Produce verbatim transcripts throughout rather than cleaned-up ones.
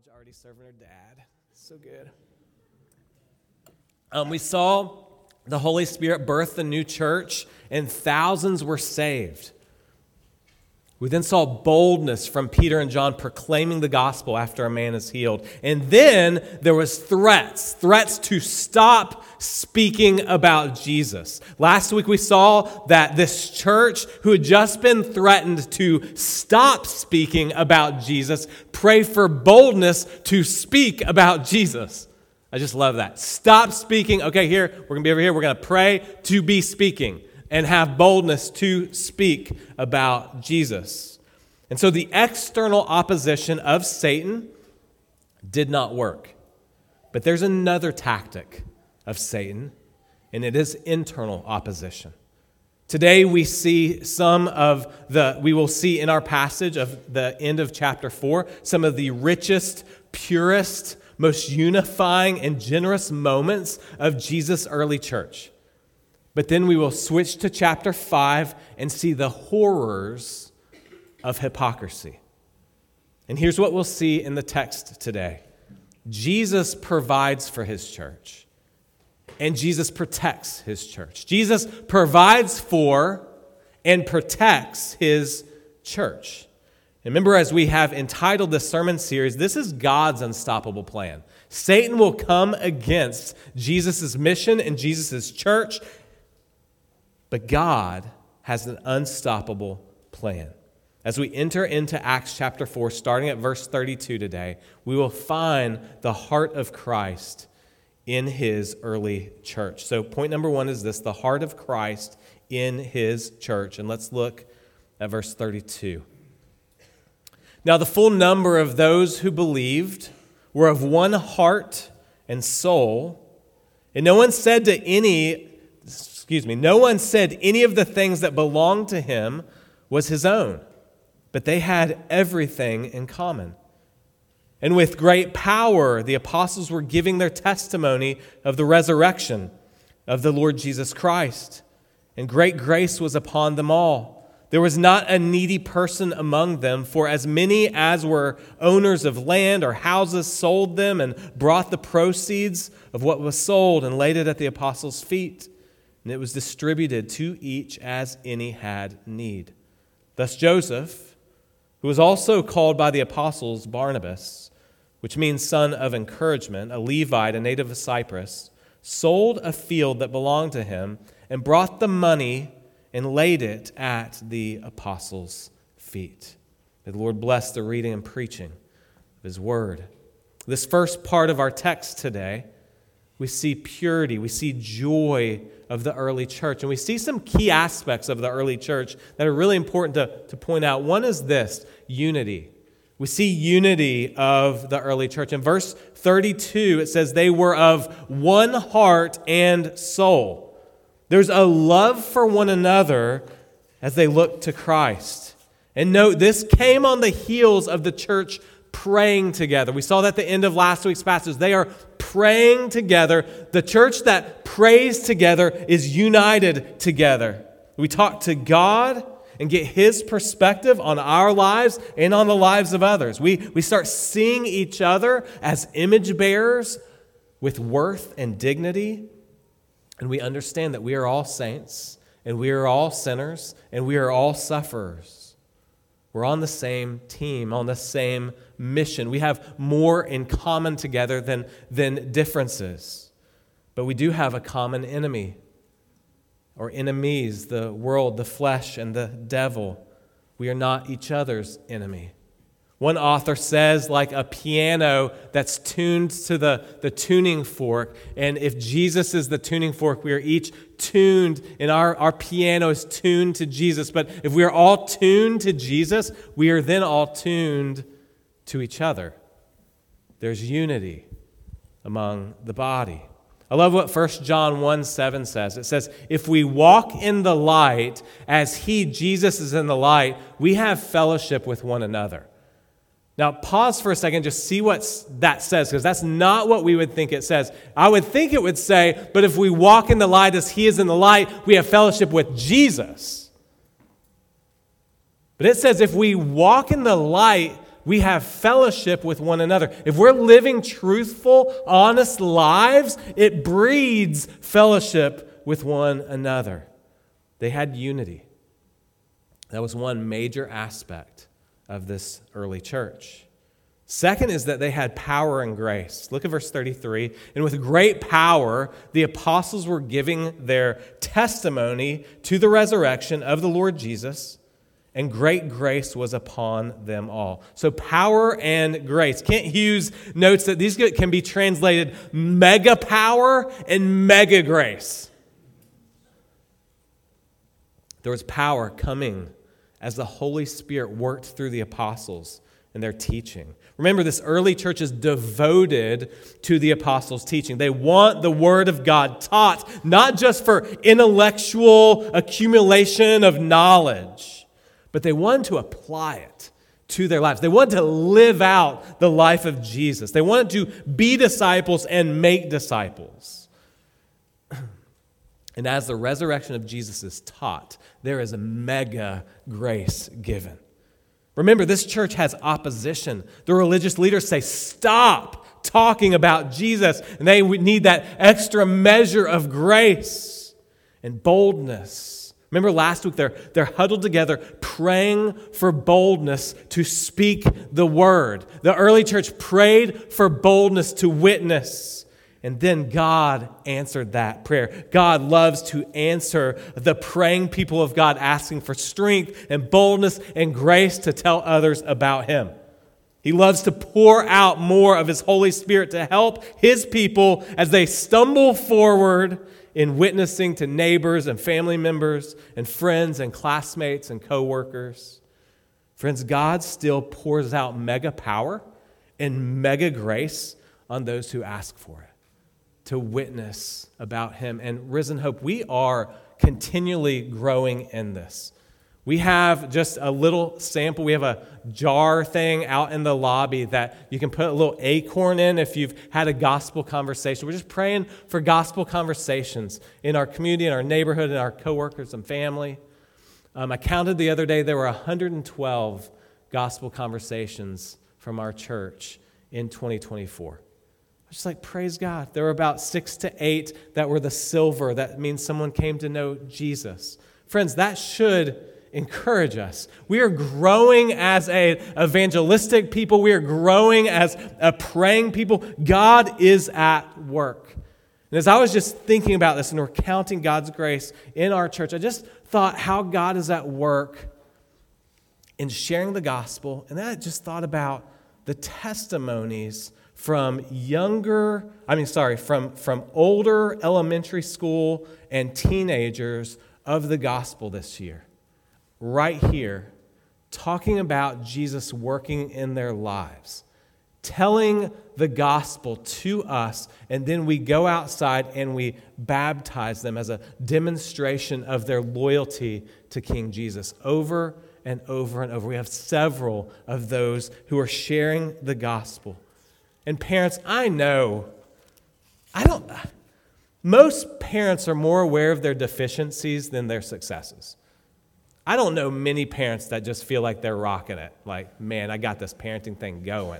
Marge already serving her dad. So good. Um, we saw the Holy Spirit birth the new church, and thousands were saved. We then saw boldness from Peter and John proclaiming the gospel after a man is healed. And then there was threats, threats to stop speaking about Jesus. Last week we saw that this church who had just been threatened to stop speaking about Jesus, pray for boldness to speak about Jesus. I just love that. Stop speaking. Okay, here, we're going to be over here. We're going to pray to be speaking and have boldness to speak about Jesus. And so the external opposition of Satan did not work. But there's another tactic of Satan, and it is internal opposition. Today we see some of the, we will see in our passage of the end of chapter four, some of the richest, purest, most unifying and generous moments of Jesus' early church. But then we will switch to chapter five and see the horrors of hypocrisy. And here's what we'll see in the text today. Jesus provides for his church, and Jesus protects his church. Jesus provides for and protects his church. Remember, as we have entitled this sermon series, this is God's unstoppable plan. Satan will come against Jesus' mission and Jesus' church, but God has an unstoppable plan. As we enter into Acts chapter four, starting at verse thirty-two today, we will find the heart of Christ in his early church. So point number one is this, the heart of Christ in his church. And let's look at verse thirty-two. Now the full number of those who believed were of one heart and soul, and no one said to any Excuse me, no one said any of the things that belonged to him was his own, but they had everything in common. And with great power, the apostles were giving their testimony of the resurrection of the Lord Jesus Christ, and great grace was upon them all. There was not a needy person among them, for as many as were owners of land or houses sold them and brought the proceeds of what was sold and laid it at the apostles' feet. And it was distributed to each as any had need. Thus Joseph, who was also called by the apostles Barnabas, which means son of encouragement, a Levite, a native of Cyprus, sold a field that belonged to him and brought the money and laid it at the apostles' feet. May the Lord bless the reading and preaching of his word. This first part of our text today, we see purity, we see joy of the early church. And we see some key aspects of the early church that are really important to, to point out. One is this, unity. We see unity of the early church. In verse thirty-two, it says they were of one heart and soul. There's a love for one another as they look to Christ. And note, this came on the heels of the church praying together. We saw that at the end of last week's passage. They are praying together. The church that prays together is united together. We talk to God and get his perspective on our lives and on the lives of others. We, we start seeing each other as image bearers with worth and dignity. And we understand that we are all saints and we are all sinners and we are all sufferers. We're on the same team, on the same mission. We have more in common together than, than differences. But we do have a common enemy, or enemies, the world, the flesh, and the devil. We are not each other's enemy. One author says, like a piano that's tuned to the, the tuning fork, and if Jesus is the tuning fork, we are each tuned, and our, our piano is tuned to Jesus. But if we are all tuned to Jesus, we are then all tuned to each other. There's unity among the body. I love what First John one seven says. It says, if we walk in the light as he, Jesus, is in the light, we have fellowship with one another. Now, pause for a second, just see what that says, because that's not what we would think it says. I would think it would say, but if we walk in the light as he is in the light, we have fellowship with Jesus. But it says if we walk in the light we have fellowship with one another. If we're living truthful, honest lives, it breeds fellowship with one another. They had unity. That was one major aspect of this early church. Second is that they had power and grace. Look at verse thirty-three. And with great power, the apostles were giving their testimony to the resurrection of the Lord Jesus, and great grace was upon them all. So power and grace. Kent Hughes notes that these can be translated mega power and mega grace. There was power coming as the Holy Spirit worked through the apostles and their teaching. Remember, this early church is devoted to the apostles' teaching. They want the Word of God taught, not just for intellectual accumulation of knowledge, but they wanted to apply it to their lives. They wanted to live out the life of Jesus. They wanted to be disciples and make disciples. And as the resurrection of Jesus is taught, there is a mega grace given. Remember, this church has opposition. The religious leaders say, stop talking about Jesus. And they need that extra measure of grace and boldness. Remember last week, they're, they're huddled together praying for boldness to speak the word. The early church prayed for boldness to witness. And then God answered that prayer. God loves to answer the praying people of God asking for strength and boldness and grace to tell others about Him. He loves to pour out more of His Holy Spirit to help His people as they stumble forward in witnessing to neighbors and family members and friends and classmates and coworkers. Friends, God still pours out mega power and mega grace on those who ask for it, to witness about Him. And Risen Hope, we are continually growing in this. We have just a little sample. We have a jar thing out in the lobby that you can put a little acorn in if you've had a gospel conversation. We're just praying for gospel conversations in our community, in our neighborhood, in our coworkers and family. Um, I counted the other day, there were one hundred twelve gospel conversations from our church in twenty twenty-four. Just like, praise God. There were about six to eight that were the silver. That means someone came to know Jesus. Friends, that should encourage us. We are growing as an evangelistic people. We are growing as a praying people. God is at work. And as I was just thinking about this and we're counting God's grace in our church, I just thought how God is at work in sharing the gospel. And then I just thought about the testimonies from younger, I mean, sorry, from, from older elementary school and teenagers of the gospel this year. Right here, talking about Jesus working in their lives, telling the gospel to us, and then we go outside and we baptize them as a demonstration of their loyalty to King Jesus over and over and over. We have several of those who are sharing the gospel. And parents, I know, I don't, most parents are more aware of their deficiencies than their successes. I don't know many parents that just feel like they're rocking it. Like, man, I got this parenting thing going.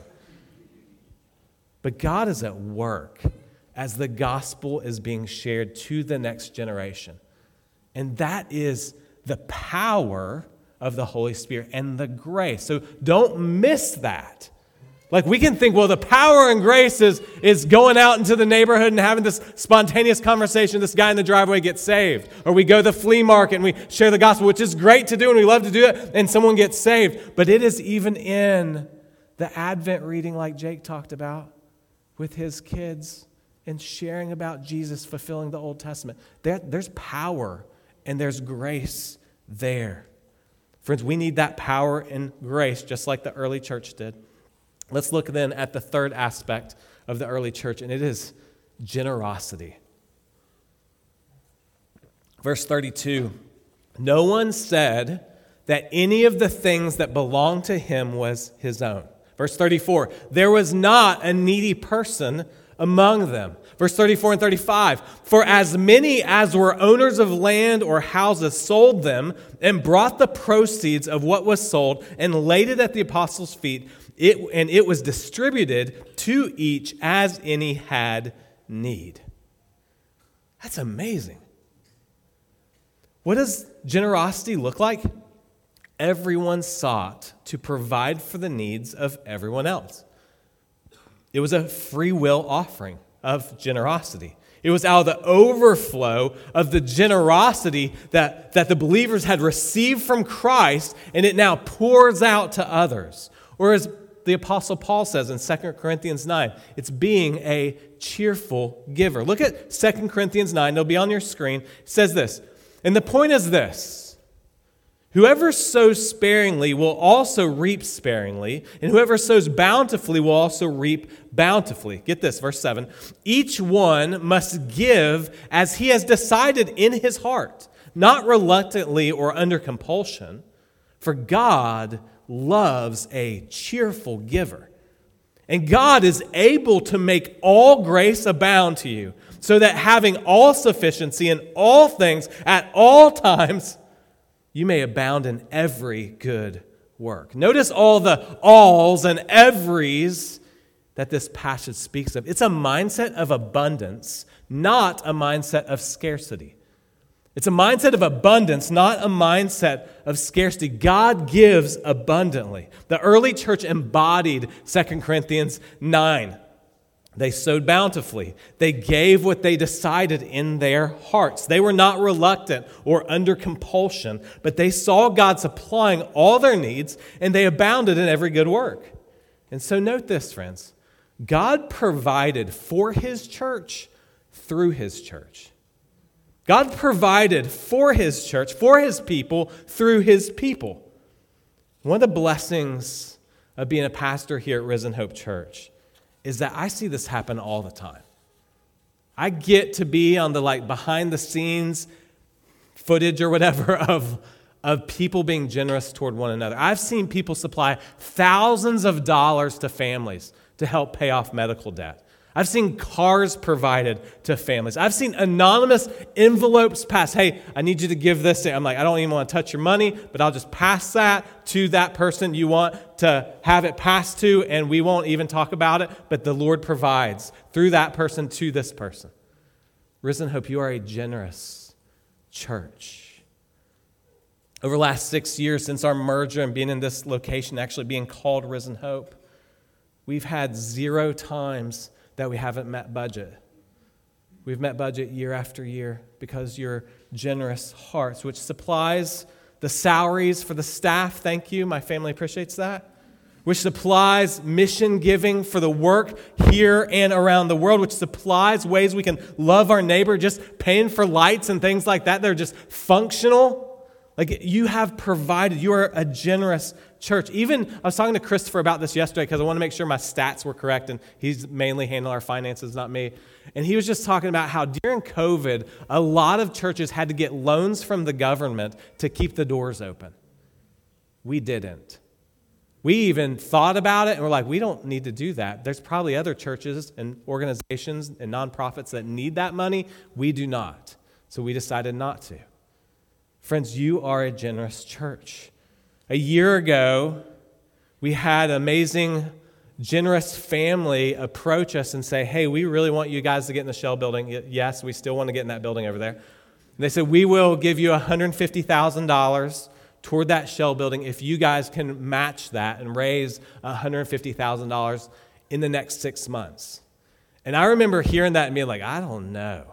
But God is at work as the gospel is being shared to the next generation. And that is the power of the Holy Spirit and the grace. So don't miss that. Like, we can think, well, the power and grace is, is going out into the neighborhood and having this spontaneous conversation. This guy in the driveway gets saved. Or we go to the flea market and we share the gospel, which is great to do and we love to do it, and someone gets saved. But it is even in the Advent reading like Jake talked about with his kids and sharing about Jesus fulfilling the Old Testament. There, there's power and there's grace there. Friends, we need that power and grace just like the early church did. Let's look then at the third aspect of the early church, and it is generosity. Verse thirty-two, no one said that any of the things that belonged to him was his own. Verse thirty-four, there was not a needy person among them. Verse thirty-four and thirty-five, for as many as were owners of land or houses sold them and brought the proceeds of what was sold and laid it at the apostles' feet, It, and it was distributed to each as any had need. That's amazing. What does generosity look like? Everyone sought to provide for the needs of everyone else. It was a free will offering of generosity. It was out of the overflow of the generosity that, that the believers had received from Christ, and it now pours out to others. Or as the Apostle Paul says in Second Corinthians nine, it's being a cheerful giver. Look at Second Corinthians nine. It'll be on your screen. It says this, and the point is this: whoever sows sparingly will also reap sparingly, and whoever sows bountifully will also reap bountifully. Get this, verse seven. Each one must give as he has decided in his heart, not reluctantly or under compulsion, for God loves a cheerful giver. And God is able to make all grace abound to you, so that having all sufficiency in all things at all times, you may abound in every good work. Notice all the alls and everys that this passage speaks of. It's a mindset of abundance, not a mindset of scarcity. It's a mindset of abundance, not a mindset of scarcity. God gives abundantly. The early church embodied Second Corinthians nine. They sowed bountifully. They gave what they decided in their hearts. They were not reluctant or under compulsion, but they saw God supplying all their needs, and they abounded in every good work. And so note this, friends. God provided for his church through his church. God provided for his church, for his people, through his people. One of the blessings of being a pastor here at Risen Hope Church is that I see this happen all the time. I get to be on the like behind the scenes footage or whatever of, of people being generous toward one another. I've seen people supply thousands of dollars to families to help pay off medical debt. I've seen cars provided to families. I've seen anonymous envelopes passed. Hey, I need you to give this. I'm like, I don't even want to touch your money, but I'll just pass that to that person you want to have it passed to, and we won't even talk about it, but the Lord provides through that person to this person. Risen Hope, you are a generous church. Over the last six years since our merger and being in this location, actually being called Risen Hope, we've had zero times that we haven't met budget. We've met budget year after year because your generous hearts, which supplies the salaries for the staff. Thank you. My family appreciates that. Which supplies mission giving for the work here and around the world, which supplies ways we can love our neighbor, just paying for lights and things like that. They're just functional. Like you have provided. You are a generous church. Even, I was talking to Christopher about this yesterday because I want to make sure my stats were correct, and he's mainly handling our finances, not me. And he was just talking about how during COVID, a lot of churches had to get loans from the government to keep the doors open. We didn't. We even thought about it, and we're like, we don't need to do that. There's probably other churches and organizations and nonprofits that need that money. We do not. So we decided not to. Friends, you are a generous church. A year ago, we had an amazing, generous family approach us and say, hey, we really want you guys to get in the Shell building. Yes, we still want to get in that building over there. And they said, we will give you one hundred fifty thousand dollars toward that Shell building if you guys can match that and raise one hundred fifty thousand dollars in the next six months. And I remember hearing that and being like, I don't know.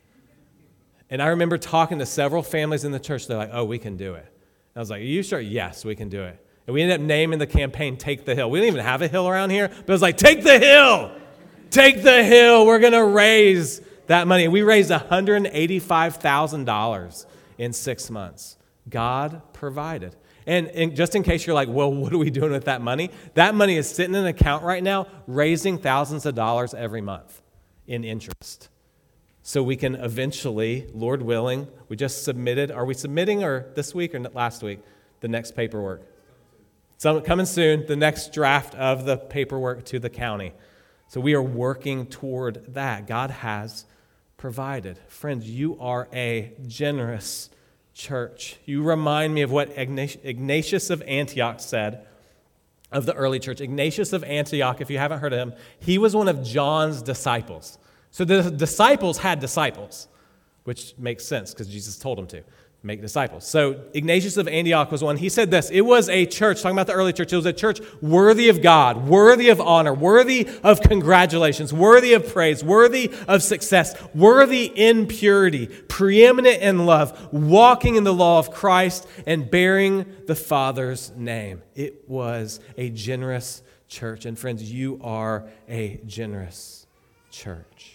And I remember talking to several families in the church. They're like, oh, we can do it. And I was like, are you sure? Yes, we can do it. And we ended up naming the campaign Take the Hill. We didn't even have a hill around here, but it was like, take the hill. Take the hill. We're going to raise that money. And we raised one hundred eighty-five thousand dollars in six months. God provided. And, and just in case you're like, well, what are we doing with that money? That money is sitting in an account right now, raising thousands of dollars every month in interest. So we can eventually, Lord willing, we just submitted, are we submitting or this week or last week, the next paperwork? So coming soon, the next draft of the paperwork to the county. So we are working toward that. God has provided. Friends, you are a generous church. You remind me of what Ignatius of Antioch said of the early church. Ignatius of Antioch, if you haven't heard of him, he was one of John's disciples. So the disciples had disciples, which makes sense because Jesus told them to make disciples. So Ignatius of Antioch was one. He said this: it was a church, talking about the early church, it was a church worthy of God, worthy of honor, worthy of congratulations, worthy of praise, worthy of success, worthy in purity, preeminent in love, walking in the law of Christ, and bearing the Father's name. It was a generous church. And friends, you are a generous church.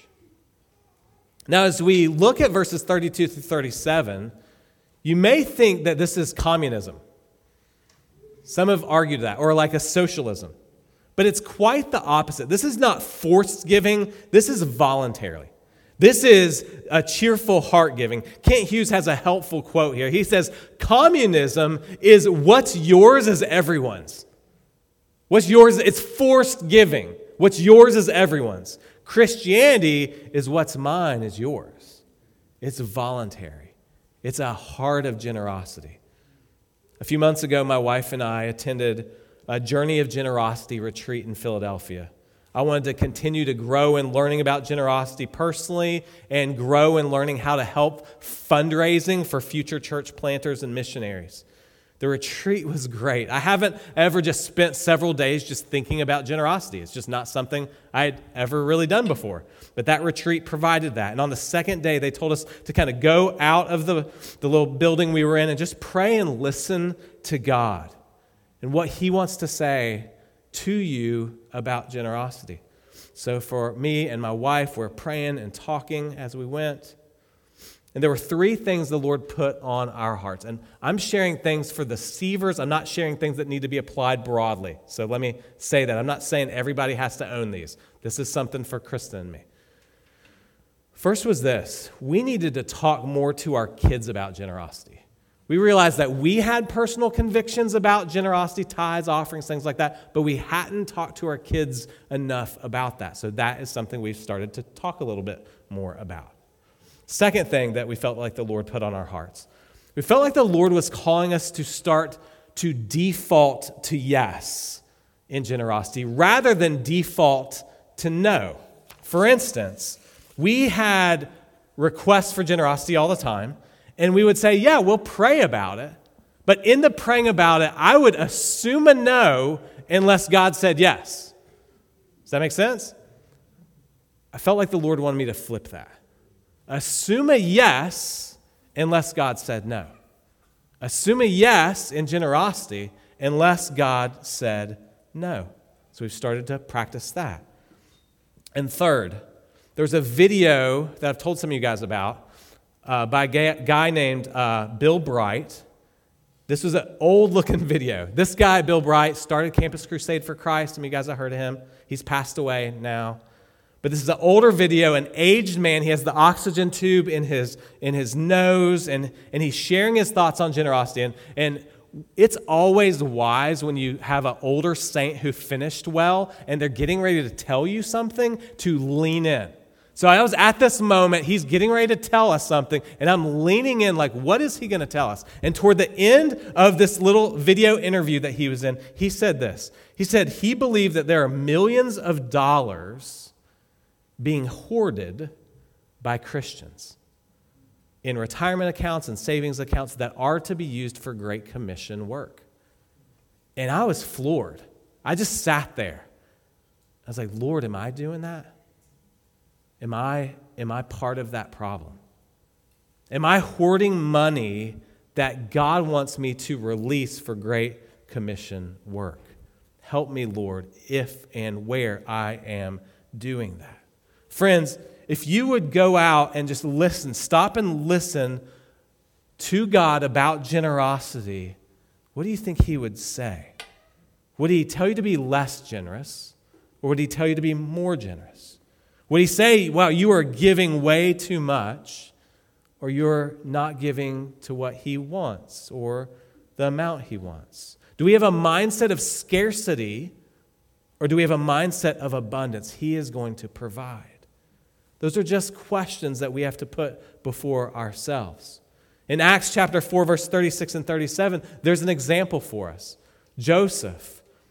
Now, as we look at verses thirty-two through thirty-seven, you may think that this is communism. Some have argued that, or like a socialism. But it's quite the opposite. This is not forced giving. This is voluntarily. This is a cheerful heart giving. Kent Hughes has a helpful quote here. He says, communism is what's yours is everyone's. What's yours, it's forced giving. What's yours is everyone's. Christianity is what's mine is yours. It's voluntary. It's a heart of generosity. A few months ago, my wife and I attended a Journey of Generosity retreat in Philadelphia. I wanted to continue to grow in learning about generosity personally and grow in learning how to help fundraising for future church planters and missionaries. The retreat was great. I haven't ever just spent several days just thinking about generosity. It's just not something I'd ever really done before. But that retreat provided that. And on the second day, they told us to kind of go out of the, the little building we were in and just pray and listen to God and what He wants to say to you about generosity. So for me and my wife, we're praying and talking as we went. And there were three things the Lord put on our hearts. And I'm sharing things for the Sievers. I'm not sharing things that need to be applied broadly. So let me say that. I'm not saying everybody has to own these. This is something for Krista and me. First was this. We needed to talk more to our kids about generosity. We realized that we had personal convictions about generosity, tithes, offerings, things like that, but we hadn't talked to our kids enough about that. So that is something we've started to talk a little bit more about. Second thing that we felt like the Lord put on our hearts. We felt like the Lord was calling us to start to default to yes in generosity rather than default to no. For instance, we had requests for generosity all the time, and we would say, yeah, we'll pray about it. But in the praying about it, I would assume a no unless God said yes. Does that make sense? I felt like the Lord wanted me to flip that. Assume a yes unless God said no. Assume a yes in generosity unless God said no. So we've started to practice that. And third, there's a video that I've told some of you guys about uh, by a guy named uh, Bill Bright. This was an old-looking video. This guy, Bill Bright, started Campus Crusade for Christ. Some of you guys have heard of him. He's passed away now. But this is an older video, an aged man. He has the oxygen tube in his in his nose, and, and he's sharing his thoughts on generosity. And, and it's always wise when you have an older saint who finished well, and they're getting ready to tell you something, to lean in. So I was at this moment, he's getting ready to tell us something, and I'm leaning in like, what is he going to tell us? And toward the end of this little video interview that he was in, he said this. He said he believed that there are millions of dollars being hoarded by Christians in retirement accounts and savings accounts that are to be used for Great Commission work. And I was floored. I just sat there. I was like, Lord, am I doing that? Am I, am I part of that problem? Am I hoarding money that God wants me to release for Great Commission work? Help me, Lord, if and where I am doing that. Friends, if you would go out and just listen, stop and listen to God about generosity, what do you think He would say? Would He tell you to be less generous, or would He tell you to be more generous? Would He say, wow, you are giving way too much, or you're not giving to what He wants or the amount He wants? Do we have a mindset of scarcity, or do we have a mindset of abundance? He is going to provide. Those are just questions that we have to put before ourselves. In Acts chapter four, verse thirty-six and thirty-seven, there's an example for us. Joseph,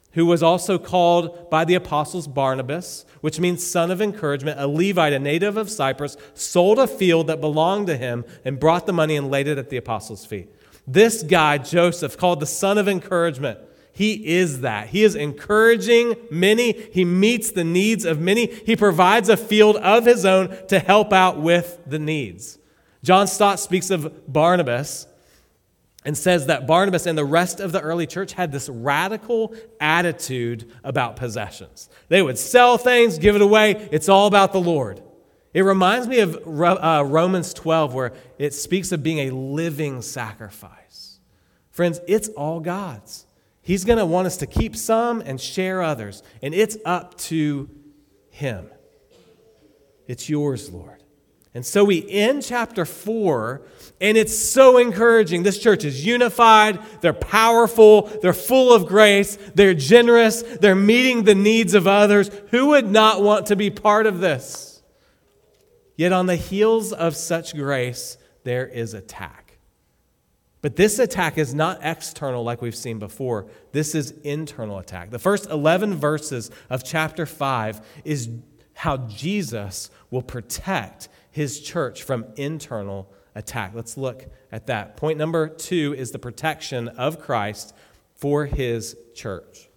who was also called by the apostles Barnabas, which means son of encouragement, a Levite, a native of Cyprus, sold a field that belonged to him and brought the money and laid it at the apostles' feet. This guy, Joseph, called the son of encouragement, he is that. He is encouraging many. He meets the needs of many. He provides a field of his own to help out with the needs. John Stott speaks of Barnabas and says that Barnabas and the rest of the early church had this radical attitude about possessions. They would sell things, give it away. It's all about the Lord. It reminds me of uh, Romans twelve, where it speaks of being a living sacrifice. Friends, it's all God's. He's going to want us to keep some and share others. And it's up to him. It's yours, Lord. And so we end chapter four, and it's so encouraging. This church is unified. They're powerful. They're full of grace. They're generous. They're meeting the needs of others. Who would not want to be part of this? Yet on the heels of such grace, there is attack. But this attack is not external like we've seen before. This is internal attack. The first eleven verses of chapter five is how Jesus will protect his church from internal attack. Let's look at that. Point number two is the protection of Christ for his church.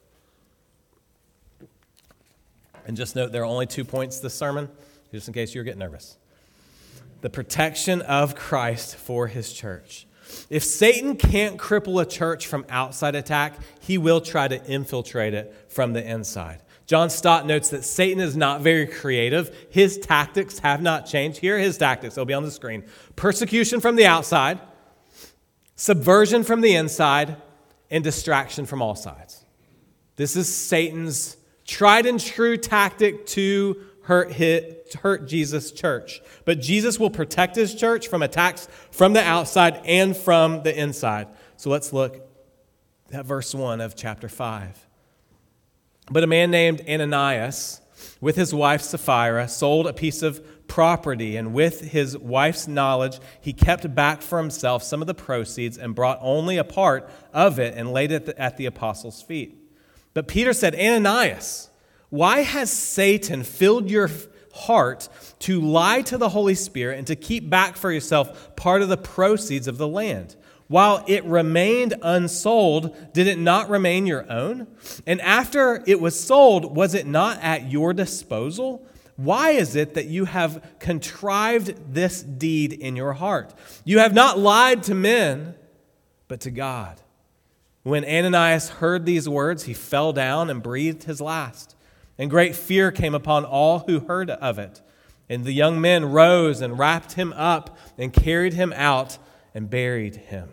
And just note, there are only two points this sermon, just in case you're getting nervous. The protection of Christ for his church. If Satan can't cripple a church from outside attack, he will try to infiltrate it from the inside. John Stott notes that Satan is not very creative. His tactics have not changed. Here are his tactics. They'll be on the screen. Persecution from the outside, subversion from the inside, and distraction from all sides. This is Satan's tried and true tactic to hurt, hit, hurt Jesus' church. But Jesus will protect his church from attacks from the outside and from the inside. So let's look at verse one of chapter five. But a man named Ananias, with his wife Sapphira, sold a piece of property, and with his wife's knowledge, he kept back for himself some of the proceeds and brought only a part of it and laid it at the apostles' feet. But Peter said, Ananias, why has Satan filled your heart to lie to the Holy Spirit and to keep back for yourself part of the proceeds of the land? While it remained unsold, did it not remain your own? And after it was sold, was it not at your disposal? Why is it that you have contrived this deed in your heart? You have not lied to men, but to God. When Ananias heard these words, he fell down and breathed his last. And great fear came upon all who heard of it. And the young men rose and wrapped him up and carried him out and buried him.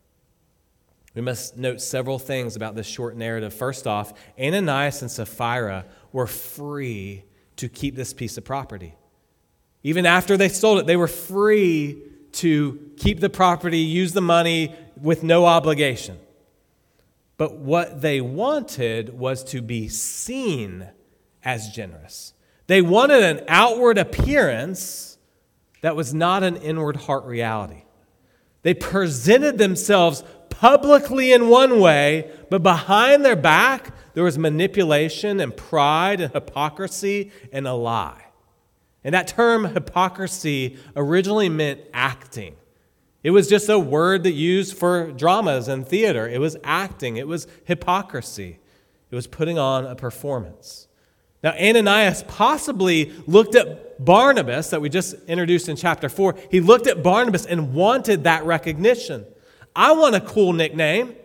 We must note several things about this short narrative. First off, Ananias and Sapphira were free to keep this piece of property. Even after they sold it, they were free to keep the property, use the money with no obligation. But what they wanted was to be seen as generous. They wanted an outward appearance that was not an inward heart reality. They presented themselves publicly in one way, but behind their back, there was manipulation and pride and hypocrisy and a lie. And that term hypocrisy originally meant acting. It was just a word that used for dramas and theater. It was acting. It was hypocrisy. It was putting on a performance. Now, Ananias possibly looked at Barnabas, that we just introduced in chapter four. He looked at Barnabas and wanted that recognition. I want a cool nickname.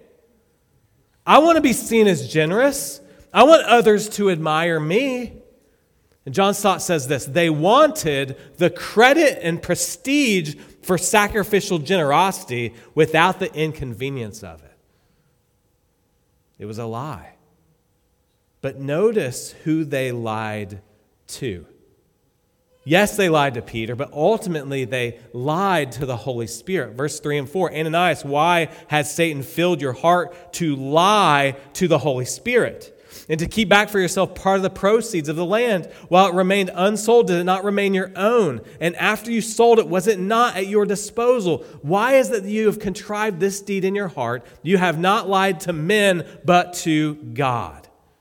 I want to be seen as generous. I want others to admire me. And John Stott says this, they wanted the credit and prestige for sacrificial generosity without the inconvenience of it. It was a lie. But notice who they lied to. Yes, they lied to Peter, but ultimately they lied to the Holy Spirit. Verse three and four, Ananias, why has Satan filled your heart to lie to the Holy Spirit and to keep back for yourself part of the proceeds of the land? While it remained unsold, did it not remain your own? And after you sold it, was it not at your disposal? Why is it that you have contrived this deed in your heart? You have not lied to men, but to God.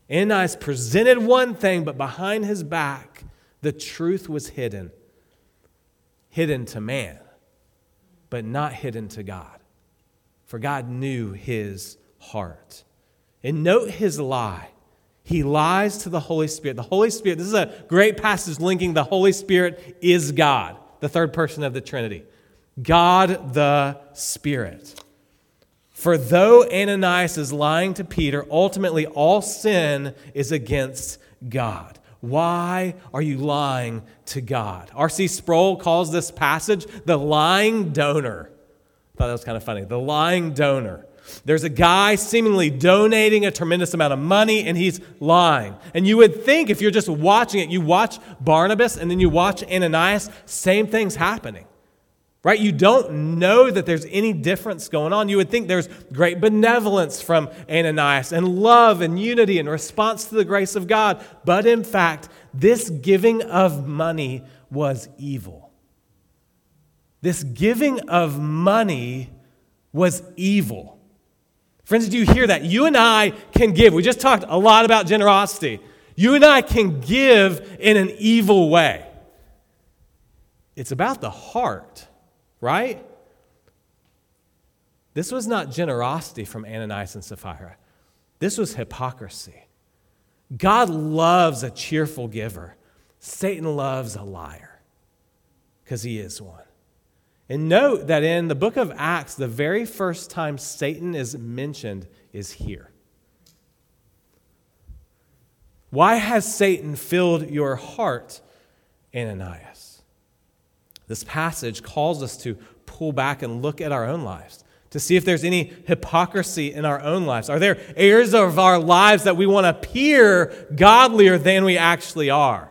Ananias presented one thing, but behind his back, the truth was hidden. Hidden to man, but not hidden to God. For God knew his heart. And note his lie. He lies to the Holy Spirit. The Holy Spirit, this is a great passage linking the Holy Spirit is God, the third person of the Trinity. God the Spirit. For though Ananias is lying to Peter, ultimately all sin is against God. Why are you lying to God? R C Sproul calls this passage the lying donor. I thought that was kind of funny. The lying donor. There's a guy seemingly donating a tremendous amount of money, and he's lying. And you would think if you're just watching it, you watch Barnabas and then you watch Ananias, same thing's happening. Right? You don't know that there's any difference going on. You would think there's great benevolence from Ananias and love and unity in response to the grace of God. But in fact, this giving of money was evil. This giving of money was evil. Friends, do you hear that? You and I can give. We just talked a lot about generosity. You and I can give in an evil way. It's about the heart. Right? This was not generosity from Ananias and Sapphira. This was hypocrisy. God loves a cheerful giver. Satan loves a liar because he is one. And note that in the book of Acts, the very first time Satan is mentioned is here. Why has Satan filled your heart, Ananias? This passage calls us to pull back and look at our own lives, to see if there's any hypocrisy in our own lives. Are there areas of our lives that we want to appear godlier than we actually are?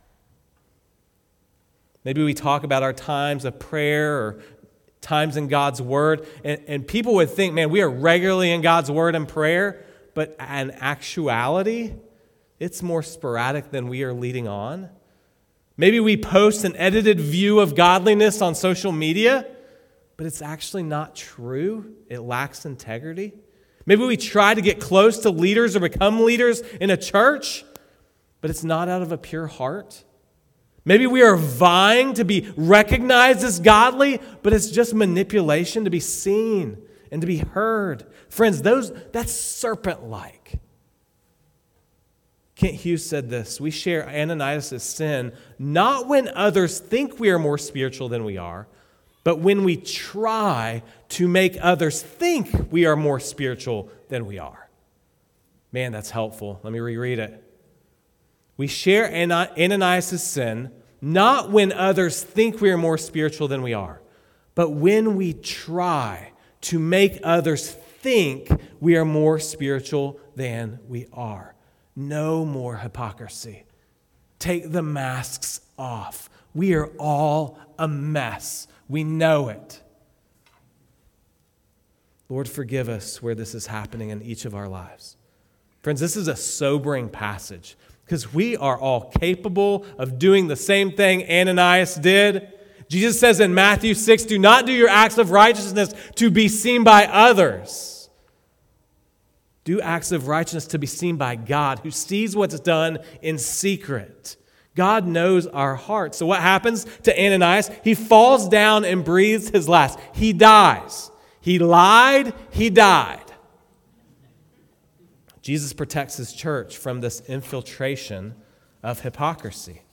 Maybe we talk about our times of prayer or times in God's Word, and, and people would think, man, we are regularly in God's Word and prayer, but in actuality, it's more sporadic than we are leading on. Maybe we post an edited view of godliness on social media, but it's actually not true. It lacks integrity. Maybe we try to get close to leaders or become leaders in a church, but it's not out of a pure heart. Maybe we are vying to be recognized as godly, but it's just manipulation to be seen and to be heard. Friends, those that's serpent-like. Kent Hughes said this: we share Ananias' sin not when others think we are more spiritual than we are, but when we try to make others think we are more spiritual than we are. Man, that's helpful. Let me reread it. We share Ananias' sin not when others think we are more spiritual than we are, but when we try to make others think we are more spiritual than we are. No more hypocrisy. Take the masks off. We are all a mess. We know it. Lord, forgive us where this is happening in each of our lives. Friends, this is a sobering passage because we are all capable of doing the same thing Ananias did. Jesus says in Matthew six, do not do your acts of righteousness to be seen by others. Do acts of righteousness to be seen by God, who sees what's done in secret. God knows our hearts. So what happens to Ananias? He falls down and breathes his last. He dies. He lied. He died. Jesus protects his church from this infiltration of hypocrisy.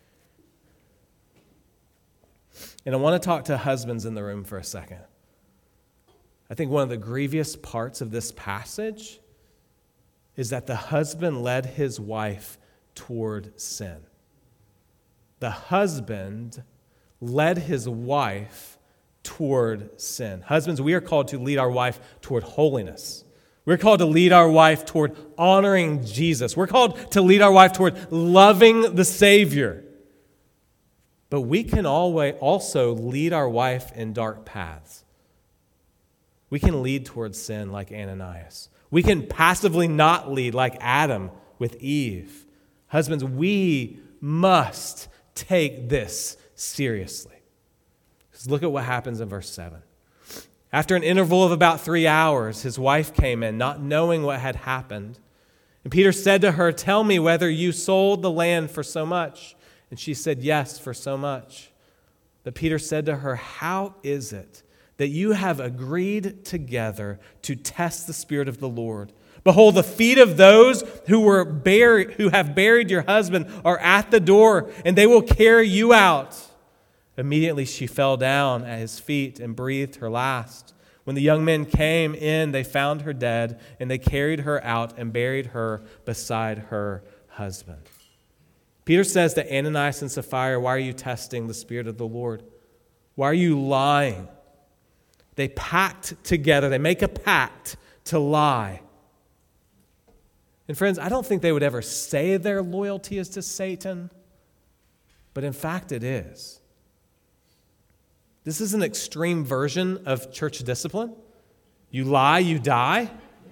And I want to talk to husbands in the room for a second. I think one of the grievous parts of this passage is that the husband led his wife toward sin. The husband led his wife toward sin. Husbands, we are called to lead our wife toward holiness. We're called to lead our wife toward honoring Jesus. We're called to lead our wife toward loving the Savior. But we can always also lead our wife in dark paths. We can lead towards sin like Ananias. We can passively not lead like Adam with Eve. Husbands, we must take this seriously. Just look at what happens in verse seven. After an interval of about three hours, his wife came in, not knowing what had happened. And Peter said to her, "Tell me whether you sold the land for so much." And she said, "Yes, for so much." But Peter said to her, "How is it that you have agreed together to test the Spirit of the Lord? Behold, the feet of those who were buried, who have buried your husband are at the door, and they will carry you out." Immediately she fell down at his feet and breathed her last. When the young men came in, they found her dead, and they carried her out and buried her beside her husband. Peter says to Ananias and Sapphira, "Why are you testing the Spirit of the Lord? Why are you lying?" They pact together. They make a pact to lie. And friends, I don't think they would ever say their loyalty is to Satan, but in fact it is. This is an extreme version of church discipline. You lie, you die.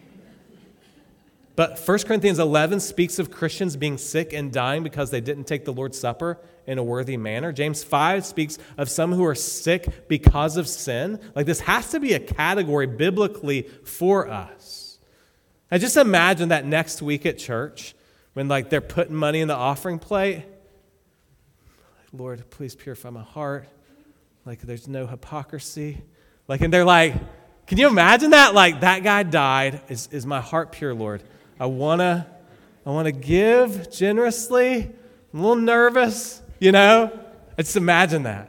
But First Corinthians eleven speaks of Christians being sick and dying because they didn't take the Lord's Supper in a worthy manner. James five speaks of some who are sick because of sin. Like, this has to be a category biblically for us. I just imagine that next week at church when like they're putting money in the offering plate. "Lord, please purify my heart. Like, there's no hypocrisy." Like, and they're like, can you imagine that? Like, that guy died. Is, is my heart pure, Lord? I want to I want to give generously. I'm a little nervous, you know? Just imagine that.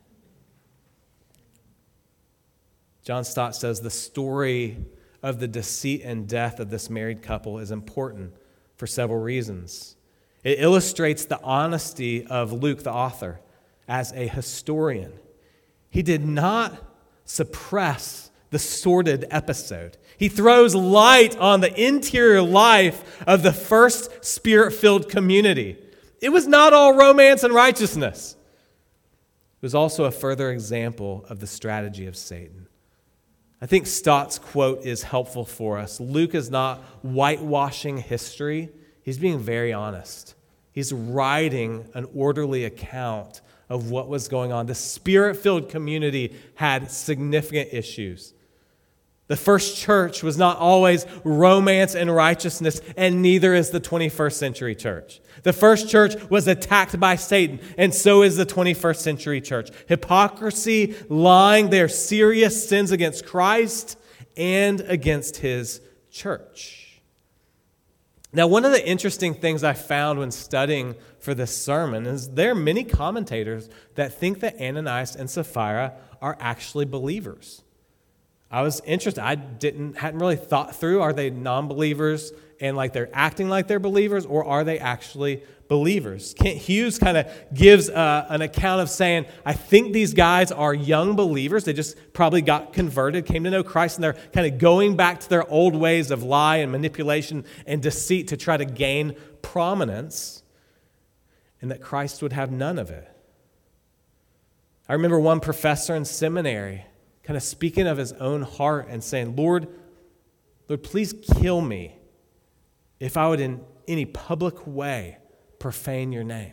John Stott says the story of the deceit and death of this married couple is important for several reasons. It illustrates the honesty of Luke, the author, as a historian. He did not suppress the sordid episode. He throws light on the interior life of the first Spirit-filled community. It was not all romance and righteousness. It was also a further example of the strategy of Satan. I think Stott's quote is helpful for us. Luke is not whitewashing history. He's being very honest. He's writing an orderly account of what was going on. The Spirit-filled community had significant issues. The first church was not always romance and righteousness, and neither is the twenty-first century church. The first church was attacked by Satan, and so is the twenty-first century church. Hypocrisy, lying, they are serious sins against Christ and against his church. Now, one of the interesting things I found when studying for this sermon is there are many commentators that think that Ananias and Sapphira are actually believers. I was interested. I didn't hadn't really thought through, are they non-believers and like they're acting like they're believers, or are they actually believers? Kent Hughes kind of gives uh, an account of saying, I think these guys are young believers. They just probably got converted, came to know Christ, and they're kind of going back to their old ways of lie and manipulation and deceit to try to gain prominence, and that Christ would have none of it. I remember one professor in seminary kind of speaking of his own heart and saying, Lord, Lord, please kill me if I would in any public way profane your name.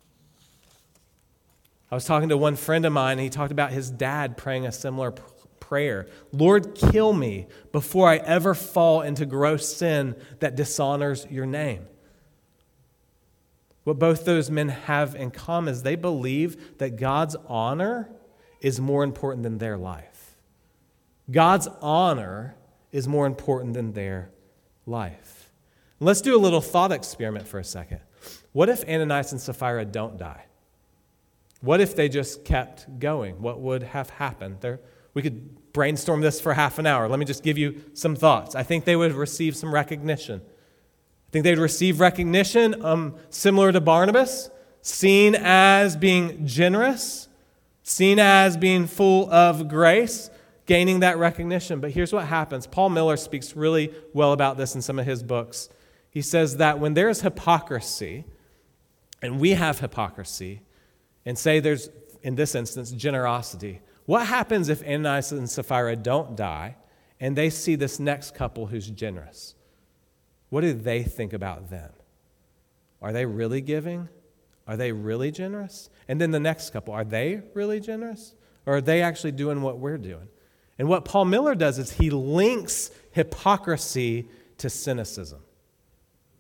I was talking to one friend of mine, and he talked about his dad praying a similar p- prayer. Lord, kill me before I ever fall into gross sin that dishonors your name. What both those men have in common is they believe that God's honor is more important than their life. God's honor is more important than their life. Let's do a little thought experiment for a second. What if Ananias and Sapphira don't die? What if they just kept going? What would have happened? There, we could brainstorm this for half an hour. Let me just give you some thoughts. I think they would receive some recognition. I think they'd receive recognition um, similar to Barnabas, seen as being generous, seen as being full of grace, gaining that recognition. But here's what happens. Paul Miller speaks really well about this in some of his books. He says that when there is hypocrisy, and we have hypocrisy, and say there's, in this instance, generosity, what happens if Ananias and Sapphira don't die, and they see this next couple who's generous? What do they think about them? Are they really giving? Are they really generous? And then the next couple, are they really generous? Or are they actually doing what we're doing? And what Paul Miller does is he links hypocrisy to cynicism.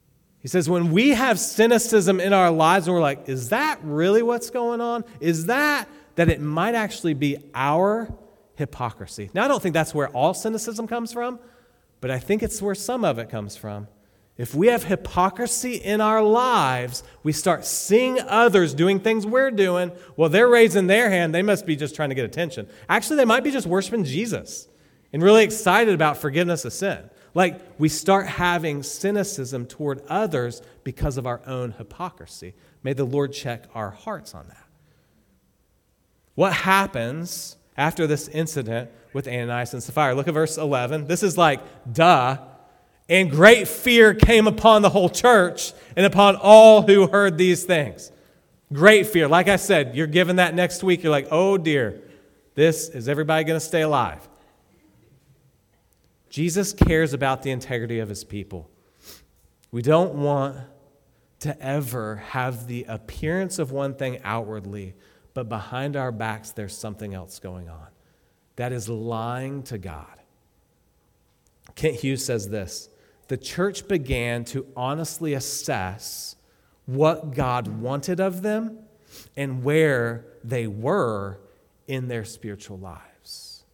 He says, when we have cynicism in our lives and we're like, is that really what's going on? Is that that it might actually be our hypocrisy? Now, I don't think that's where all cynicism comes from, but I think it's where some of it comes from. If we have hypocrisy in our lives, we start seeing others doing things we're doing. Well, they're raising their hand. They must be just trying to get attention. Actually, they might be just worshiping Jesus and really excited about forgiveness of sin. Like, we start having cynicism toward others because of our own hypocrisy. May the Lord check our hearts on that. What happens after this incident with Ananias and Sapphira? Look at verse eleven. This is like, duh. And great fear came upon the whole church and upon all who heard these things. Great fear. Like I said, you're given that next week. You're like, oh dear, this, is everybody going to stay alive? Jesus cares about the integrity of his people. We don't want to ever have the appearance of one thing outwardly, but behind our backs there's something else going on. That is lying to God. Kent Hughes says this: the church began to honestly assess what God wanted of them and where they were in their spiritual lives.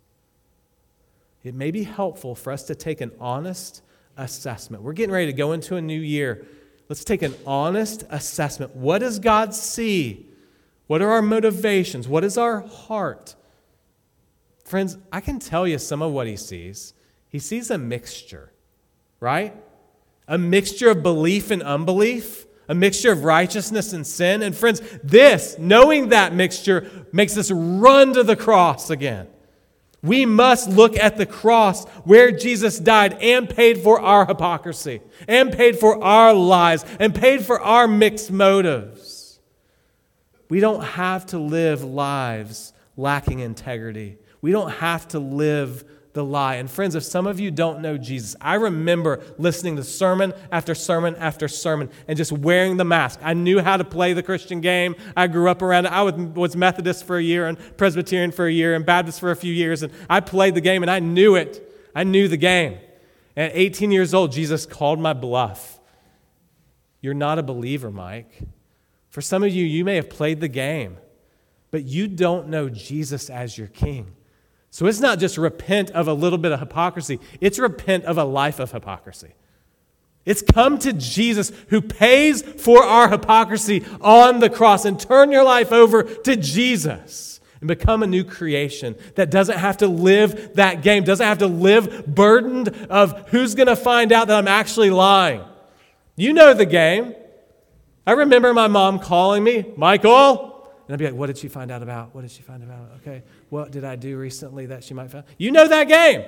It may be helpful for us to take an honest assessment. We're getting ready to go into a new year. Let's take an honest assessment. What does God see? What are our motivations? What is our heart? Friends, I can tell you some of what he sees. He sees a mixture, right? A mixture of belief and unbelief, a mixture of righteousness and sin. And friends, this, knowing that mixture, makes us run to the cross again. We must look at the cross where Jesus died and paid for our hypocrisy, and paid for our lies, and paid for our mixed motives. We don't have to live lives lacking integrity. We don't have to live the lie. And friends, if some of you don't know Jesus, I remember listening to sermon after sermon after sermon and just wearing the mask. I knew how to play the Christian game. I grew up around it. I was Methodist for a year and Presbyterian for a year and Baptist for a few years. And I played the game and I knew it. I knew the game. And at eighteen years old, Jesus called my bluff. You're not a believer, Mike. For some of you, you may have played the game, but you don't know Jesus as your King. So it's not just repent of a little bit of hypocrisy. It's repent of a life of hypocrisy. It's come to Jesus who pays for our hypocrisy on the cross, and turn your life over to Jesus and become a new creation that doesn't have to live that game, doesn't have to live burdened of who's going to find out that I'm actually lying. You know the game. I remember my mom calling me, Michael. And I'd be like, what did she find out about? What did she find out? Okay, what did I do recently that she might find? You know that game.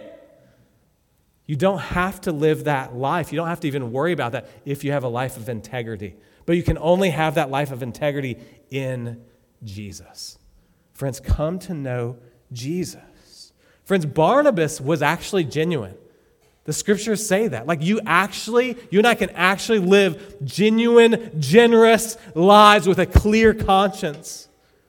You don't have to live that life. You don't have to even worry about that if you have a life of integrity. But you can only have that life of integrity in Jesus. Friends, come to know Jesus. Friends, Barnabas was actually genuine. The scriptures say that. Like you actually, you and I can actually live genuine, generous lives with a clear conscience.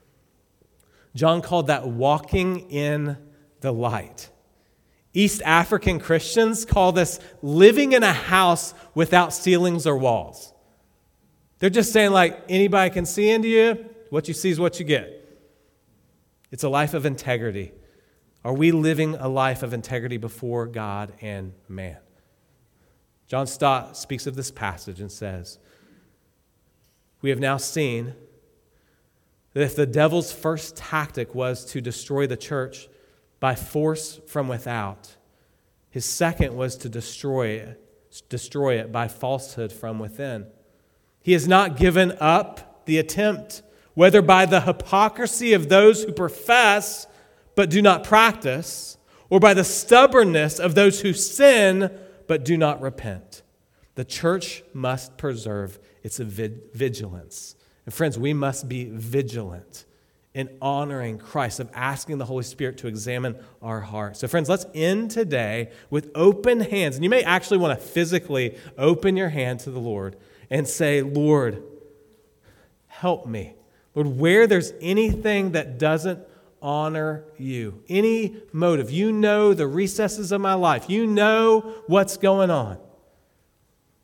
John called that walking in the light. East African Christians call this living in a house without ceilings or walls. They're just saying like, anybody can see into you. What you see is what you get. It's a life of integrity. Are we living a life of integrity before God and man? John Stott speaks of this passage and says, we have now seen that if the devil's first tactic was to destroy the church by force from without, his second was to destroy it, destroy it by falsehood from within. He has not given up the attempt, whether by the hypocrisy of those who profess but do not practice, or by the stubbornness of those who sin but do not repent. The church must preserve its vigilance. And friends, we must be vigilant in honoring Christ, of asking the Holy Spirit to examine our hearts. So friends, let's end today with open hands. And you may actually want to physically open your hand to the Lord and say, Lord, help me. Lord, where there's anything that doesn't honor you, any motive, you know the recesses of my life, you know what's going on.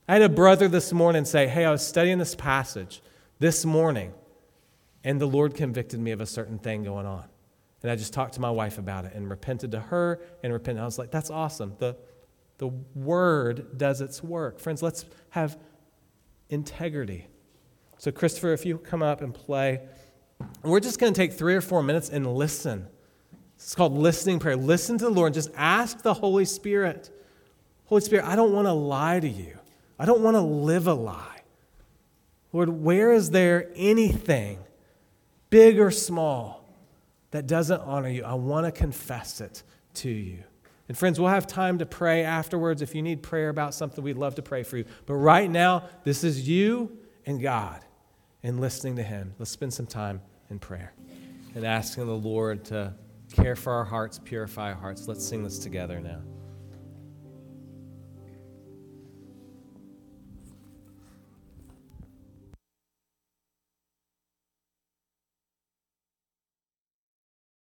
I had a brother this morning say, hey, I was studying this passage this morning, and the Lord convicted me of a certain thing going on. And I just talked to my wife about it and repented to her and repented. I was like, that's awesome. The, the word does its work. Friends, let's have integrity. So Christopher, if you come up and play, we're just going to take three or four minutes and listen. It's called listening prayer. Listen to the Lord and just ask the Holy Spirit, Holy Spirit, I don't want to lie to you. I don't want to live a lie. Lord, where is there anything, big or small, that doesn't honor you? I want to confess it to you. And friends, we'll have time to pray afterwards. If you need prayer about something, we'd love to pray for you. But right now, this is you and God and listening to Him. Let's spend some time in prayer and asking the Lord to care for our hearts, purify our hearts. Let's sing this together now.